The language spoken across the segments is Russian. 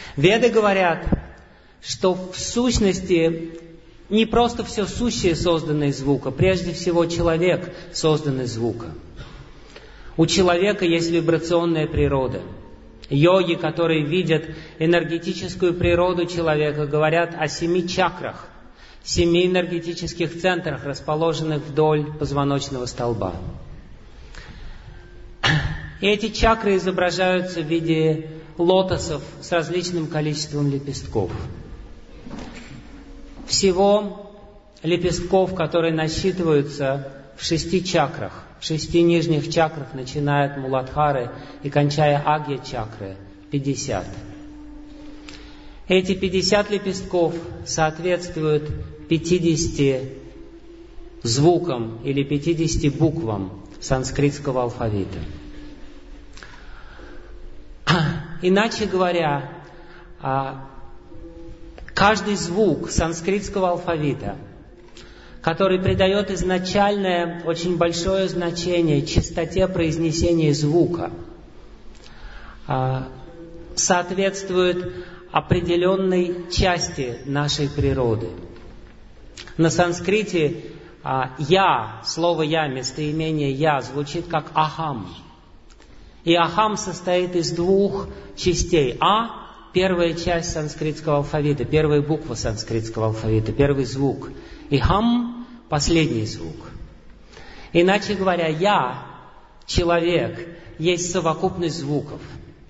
Веды говорят, что в сущности не просто все сущее создано из звука, прежде всего человек создан из звука. У человека есть вибрационная природа. Йоги, которые видят энергетическую природу человека, говорят о 7 чакрах, 7 энергетических центрах, расположенных вдоль позвоночного столба. И эти чакры изображаются в виде лотосов с различным количеством лепестков. Всего лепестков, которые насчитываются в 6 чакрах, в 6 нижних чакрах, начиная от Муладхары и кончая Агья-чакры, 50. Эти 50 лепестков соответствуют 50 звукам или 50 буквам санскритского алфавита. Иначе говоря, каждый звук санскритского алфавита, который придает изначальное очень большое значение чистоте произнесения звука, соответствует определенной части нашей природы. На санскрите «я», слово «я», местоимение «я» звучит как «ахам». И «ахам» состоит из 2 частей. «А» — первая часть санскритского алфавита, первая буква санскритского алфавита, первый звук. И «хам» — последний звук. Иначе говоря, «я», человек, есть совокупность звуков.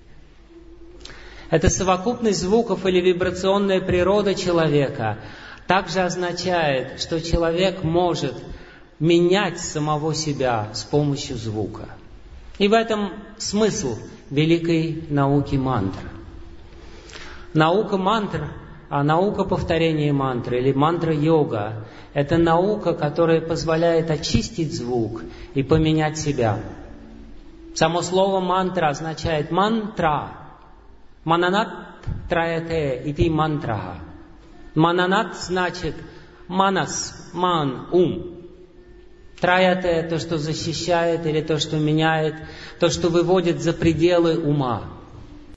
Эта совокупность звуков или вибрационная природа человека также означает, что человек может менять самого себя с помощью звука. И в этом смысл великой науки мантр. Наука мантр, наука повторения мантры или мантра-йога — это наука, которая позволяет очистить звук и поменять себя. Само слово мантра означает мантра. Мананат траяте ити мантра. Мананат значит манас, ман, ум. Траяте — то, что защищает или то, что меняет, то, что выводит за пределы ума.